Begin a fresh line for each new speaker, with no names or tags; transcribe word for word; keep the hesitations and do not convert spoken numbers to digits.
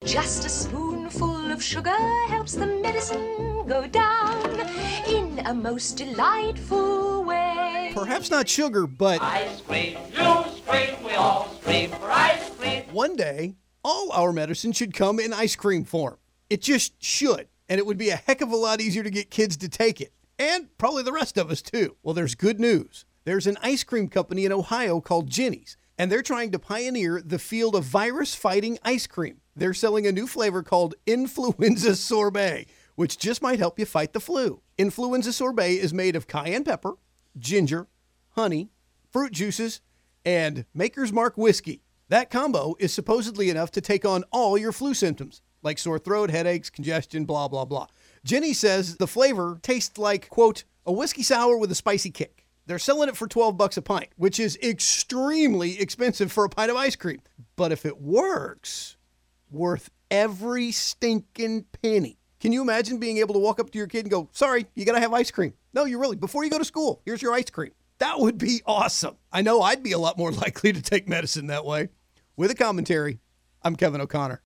Just a spoonful of sugar helps the medicine go down in a most delightful way.
Perhaps not sugar, but
Ice cream, you scream, we all scream for ice cream.
one day, all our medicine should come in ice cream form. It just should. And it would be a heck of a lot easier to get kids to take it. And probably the rest of us too. Well, there's good news. There's an ice cream company in Ohio called Jenny's, and they're trying to pioneer the field of virus-fighting ice cream. They're selling a new flavor called Influenza Sorbet, which just might help you fight the flu. Influenza Sorbet is made of cayenne pepper, ginger, honey, fruit juices, and Maker's Mark whiskey. That combo is supposedly enough to take on all your flu symptoms, like sore throat, headaches, congestion, blah, blah, blah. Jenny says the flavor tastes like, quote, a whiskey sour with a spicy kick. They're selling it for twelve bucks a pint, which is extremely expensive for a pint of ice cream. But if it works, worth every stinking penny. Can you imagine being able to walk up to your kid and go, sorry, you got to have ice cream? No, you really, before you go to school, here's your ice cream. That would be awesome. I know I'd be a lot more likely to take medicine that way. With a commentary, I'm Kevin O'Connor.